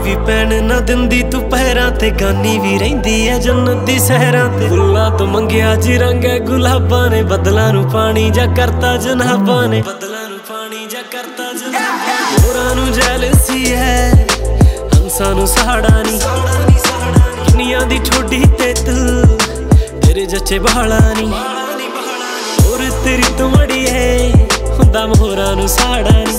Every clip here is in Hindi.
भी पैन ना दिंदी तू पैरां ते, गानी भी रहिंदी है जन्नत दी सहरां ते। फुल्लां तो मंगिया जी रंग है गुलाबां ने, बदलां नू पानी जा करता जनाबां ने, बदलां नू पानी जा करता जनाबां ने। मोरां नू जैलसी है हंसां नू साड़ा नी, किनियां दी ठोडी ते तू तेरे जच्चे बाला नी। और तेरी तो मड़ी है हुंदा मोरां नू साड़ा नी,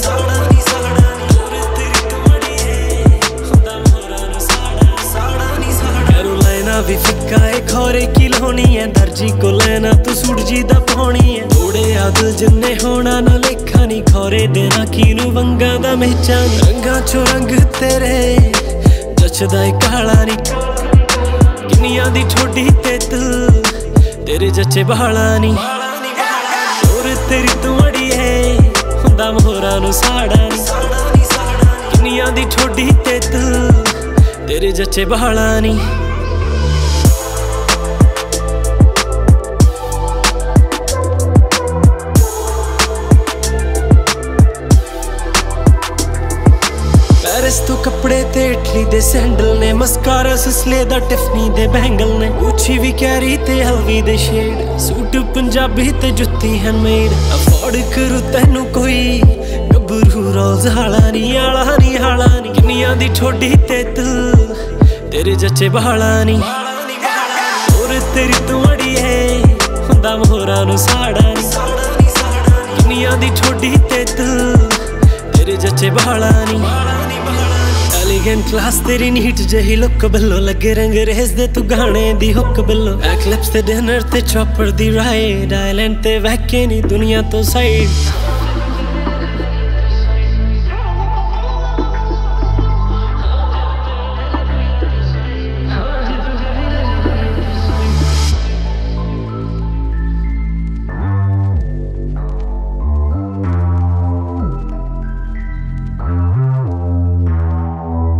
भी फिक्का है खोरे की लोनी है, दर्जी को लेना तू सूट जी दा पानी है। थोड़े आदल जिन्ने होना ना लेखा नी, खोरे देना कीनू वंगा दा मेचा नी। रंगा चो रंग तेरे जचदा है काला नी, किनियां दी ठोडी ते तू तेरे जच्चे बाला नी। और तेरी तू मड़ी है हुंदा मोरां नू साड़ा नी, किनियां दी ठोडी ते तू तेरे जच्चे बाला नी। पेरिस तो कपड़े ते इटली दे सैंडल ने, मस्कारा सिसले दा टिफनी दे बैंगल ने, गुच्छी भी कैरी ते हलवी दे शेड, सूट पंजाबी ते जुत्ती हैंडमेड। अफोर्ड करू तैनू कोई गबरू रोज हाला नी, आला नी हाला नी, किनियां दी ठोडी ते तू तेरे जच्चे बाला नी। और तेरी तू मड़ी है हुंदा मोरां नू साड़ा नी, किनियां दी ठोडी ते तू तेरे जच्चे बाला नी। एलिगेंट क्लास तेरी नीट जही लुक बल्लो, लगे रंग रेस दे तू गाने दी हुक बल्लो। एक्लिप्स ते डिनर ते चॉपर दी राइड, आइलैंड ते वैके नी दुनिया तो साइड।